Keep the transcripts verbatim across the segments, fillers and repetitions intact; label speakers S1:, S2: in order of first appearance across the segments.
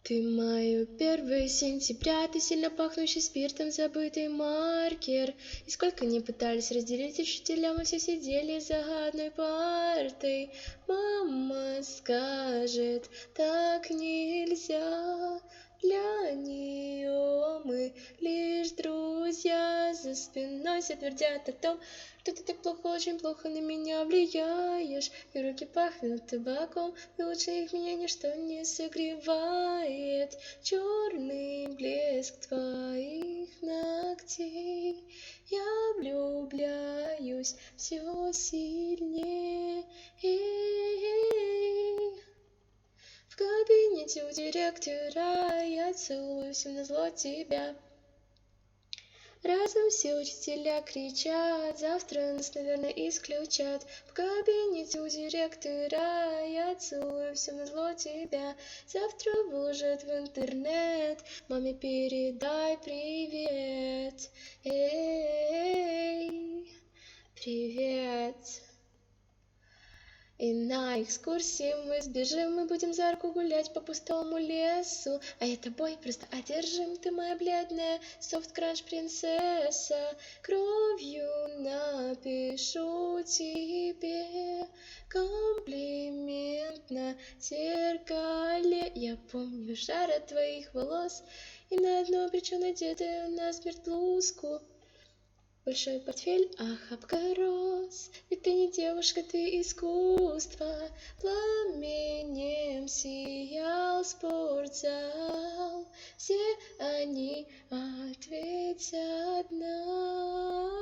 S1: Ты мое первое сентября, ты сильно пахнущий спиртом забытый маркер. И сколько не пытались разделить учителя, мы все сидели за одной партой. Мама скажет, так нельзя, для нее мы лишь друзья. За спиной все твердят о том, что ты так плохо, очень плохо на меня влияешь. И руки пахнут табаком, и лучше их меня ничто не согревает. Черный блеск твоих ногтей, я влюбляюсь все сильнее. В кабинете у директора я целую всем назло тебя. Разом все учителя кричат, завтра нас, наверное, исключат. В кабинете у директора я целую всем назло тебя. Завтра выложат в интернет, маме передай привет. Эй, привет. И на экскурсии мы сбежим, мы будем за руку гулять по пустому лесу. А я тобой просто одержим, ты моя бледная софт-кранч принцесса. Кровью напишу тебе комплимент на зеркале. Я помню жар от твоих волос и на одну обречён надетую насмерть блузку. Большой портфель, охапка роз, ведь ты не девушка, ты искусство. Пламенем сиял спортзал, все они ответят нам.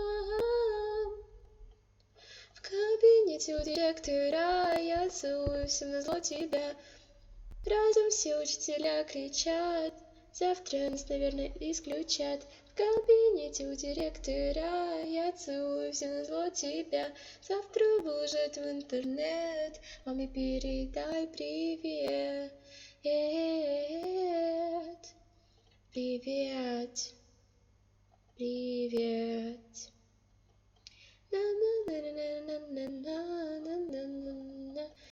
S1: В кабинете у директора я целую всем назло тебя. Разом все учителя кричат, завтра нас, наверное, исключат. В кабинете у директора я целую всем назло тебя. Завтра выложат в интернет, маме передай привет. Привет, привет.